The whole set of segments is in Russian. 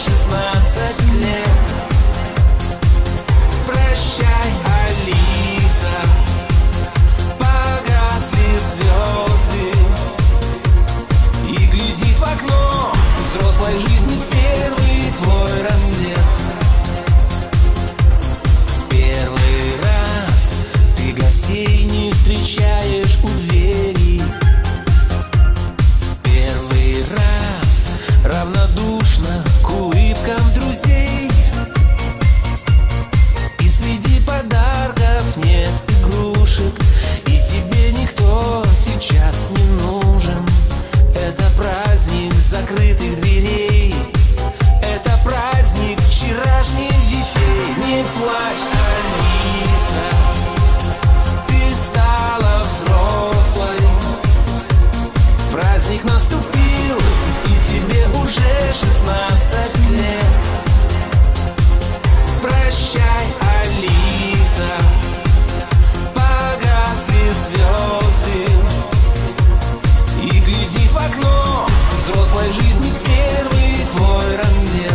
16 лет. Прощай, Алиса, погасли звезды, и глядит в окно взрослой жизни первый твой рассвет. В первый раз ты гостей не встречаешь у двери. В первый раз равнодушно к улыбкам друзей. И среди подарков нет игрушек, и тебе никто сейчас не нужен. Это праздник закрытых дверей, это праздник вчерашних детей. Не плачь, Алиса, ты стала взрослой. Праздник наступил, и тебе уже 16 лет. Прощай, Алиса, погасли звезды, и глядит в окно взрослой жизни первый твой рассвет.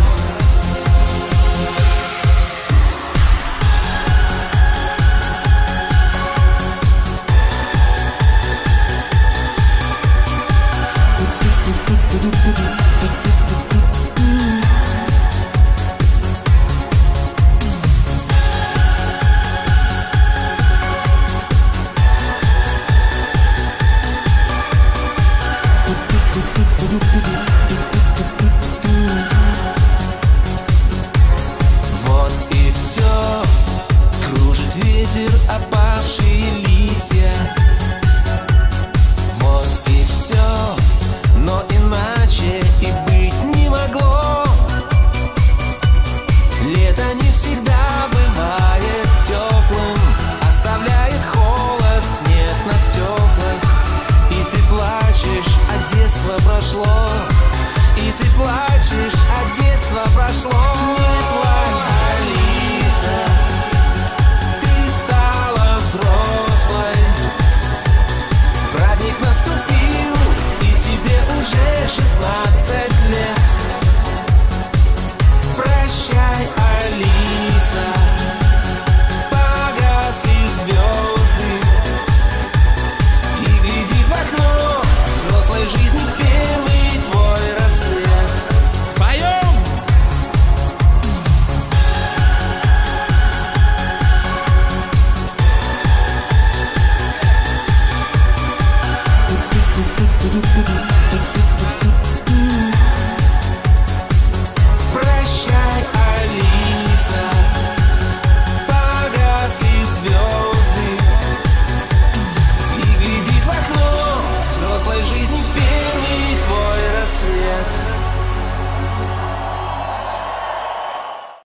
Вот и все, кружит ветер опавшие листья.